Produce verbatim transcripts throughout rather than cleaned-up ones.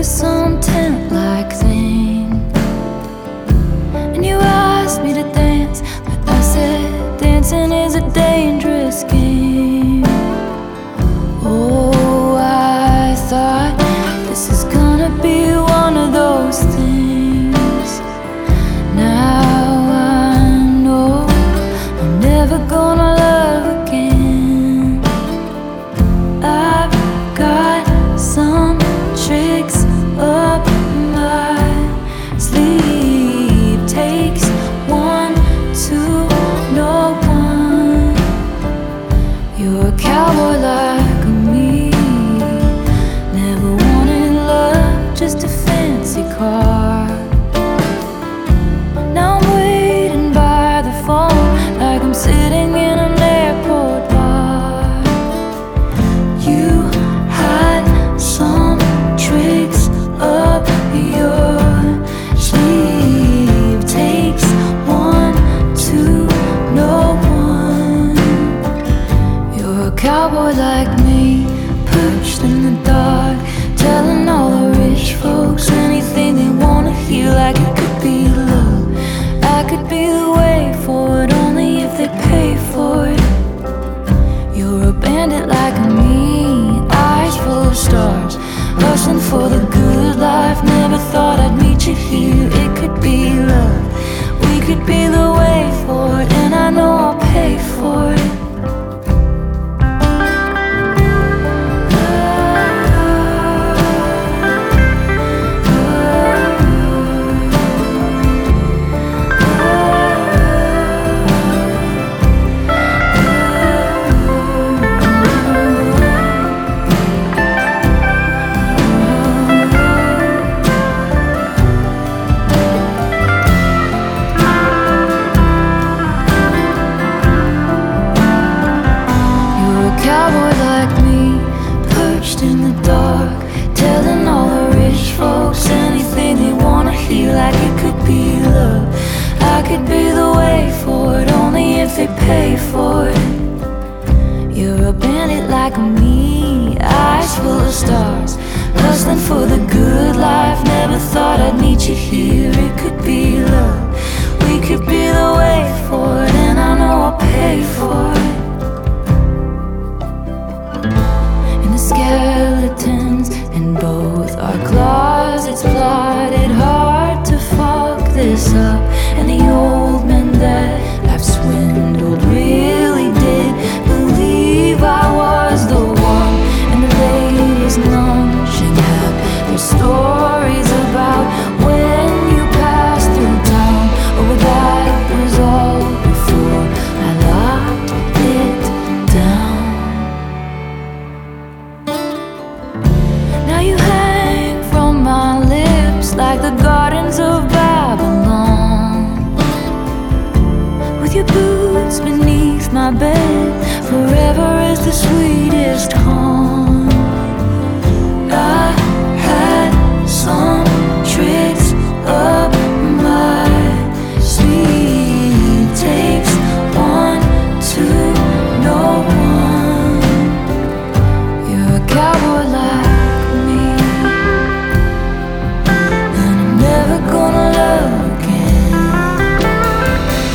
with some tent-like thing, and you asked me to dance, but I said dancing is a dangerous game. Oh, I thought this is gonna be one of those things. Now I know I'm never gonna love again. I've got some tricks up my sleeve. Takes one to know one. You're a cowboy like me, never wanted love, just a fancy car. Now I'm waiting by the phone like I'm sitting in an airport bar. You had some tricks up your sleeve. Takes one to know one. You're a cowboy like me, perched in the dark, telling all the rich folks anything they wanna hear, like it could be love. I could be the way for it, only if they pay for it. You're a bandit like me, eyes full of stars, hustling for the good life. Never thought I'd meet you here. It could be love, we could be the way for it, and I know I'll pay for it. Cowboy like me, perched in the dark, telling all the rich folks anything they wanna hear, like it could be love. I could be the way for it, only if they pay for it. You're a bandit like me, eyes full of stars, hustling for the good life. Never thought I'd meet you here. It could be love, we could be the way for it, and I know I'll pay for it. Skeletons in both our closets, plotted hard to fuck this up. And the old men that I've swindled really did believe I was the one. And the ladies lunching had their stories about when you passed through town. Oh, that was all before I locked it down. Now you hang from my lips like the gardens of Babylon, with your boots beneath my bed. Forever is the sweetest home. I had some tricks up my sleeve. Takes one to know one. You're a cowboy like me, and I'm never gonna love again.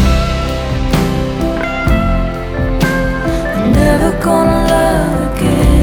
I'm never gonna love again.